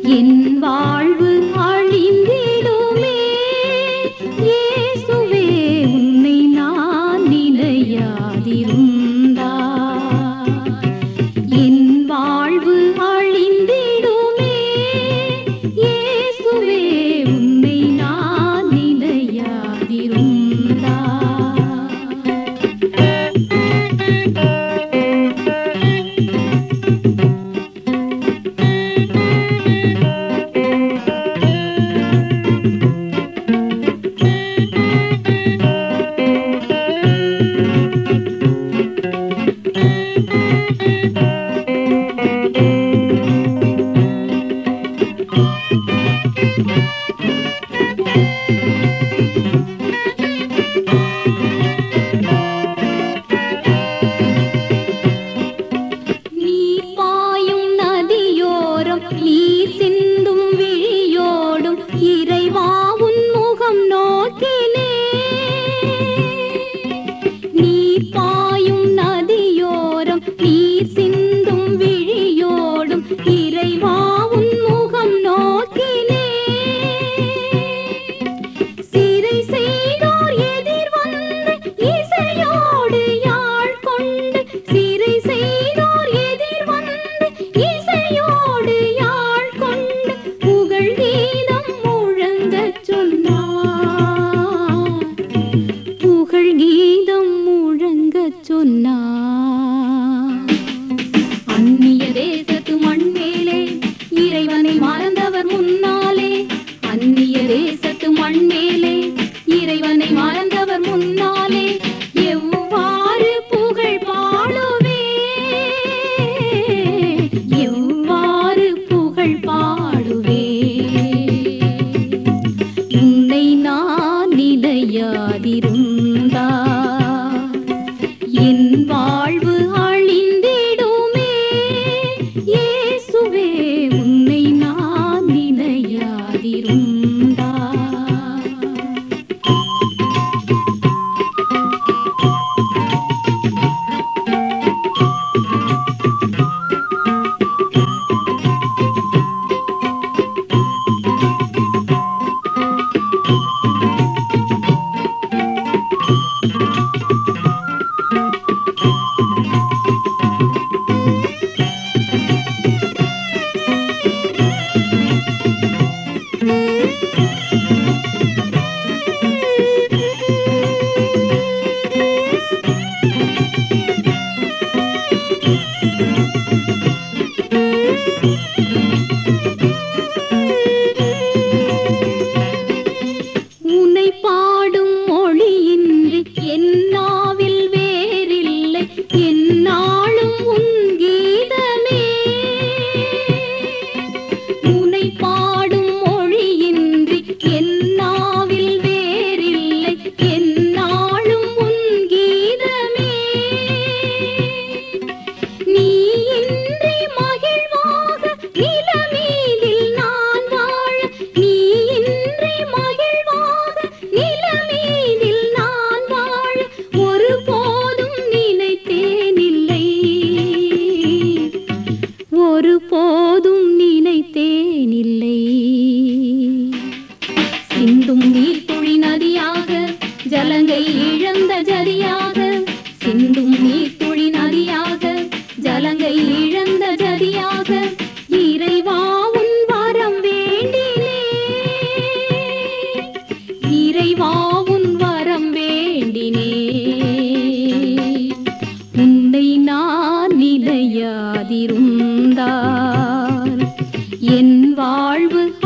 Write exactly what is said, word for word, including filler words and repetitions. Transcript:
என் வாழ்வு அழிந்திடுமே இயேசுவே உன்னை நான் நினையாதிருந்தா என் வாழ்வு அழிந்திடுமே இயேசுவே உன்னை நான் நினையாதிருந்தா நீர் சிந்தும் விழியோடும் இறைவா உன் முகம் நோக்கினே நீர் பாயும் நதியோரம் நீர் சிந்தும் விழியோடும் இறைவா உன் முகம் நோக்கினே சிறை செய்தோர் எதிர் வந்து இசையோடு யாழ் கொண்டு சிறை செய்தோர் எதிர் வந்து இசையோடு அந்நிய தேசத்து மண்மேலே இறைவனை மறந்தவர் முன்னாலே அந்நிய தேசத்து மண்மேலே இறைவனை மறந்தவர் முன்னாலே எவ்வாறு புகழ் பாடுவே எவ்வாறு புகழ் பாடுவே உன்னை நான் நினையாதிருந்தா என் வாழ்வு அழிந்திடுமே இயேசுவே உன்னை நான் நினையாதிருந்தா உன்னை பாடும் மொழியின்றி என்னாவில் வேறில்லை என்னாலும் உன் கீதமே உன்னை பாடும் மொழியின்றி என்னாவில் வேறில்லை என்னாலும் உன் கீதமே நீ இன்றி மகிழ்வாக நிலமீதில் நான் வாழ நீ இன்றி மகிழ்வாக நிலமீதில் நான் வாழ ஒருபோதும் நினைத்தேனில்லை ஒருபோதும் நினைத்தேனில்லை சிந்தும் நீர்த்துளி நதியாக ஜலங்கை இழந்த ஜதியாக சிந்தும் நீர்த்துளி நதியாக ஜலங்கை இழந்த ஜதியாக இறைவா உன் வரம் வேண்டினே இறைவா உன் வரம் வேண்டினே உன்னை நான் நினையாதிருந்தால் என் வாழ்வு